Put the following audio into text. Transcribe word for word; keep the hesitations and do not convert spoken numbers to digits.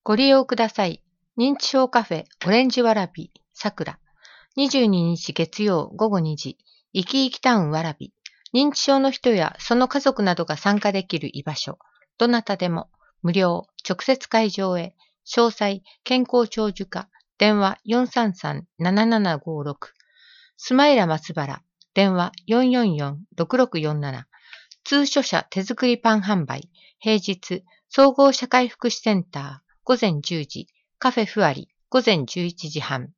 ご利用ください。認知症カフェオレンジわらびさくら。にじゅうににち月曜午後にじ、いきいきタウンわらび。認知症の人やその家族などが参加できる居場所。どなたでも無料、直接会場へ。詳細、健康長寿課。電話 よんさんさんななななごろく。スマイラ松原。電話 よんよんよんろくろくよんなな。通所社手作りパン販売。平日、総合社会福祉センター。午前じゅうじ、カフェふわり、午前じゅういちじはん。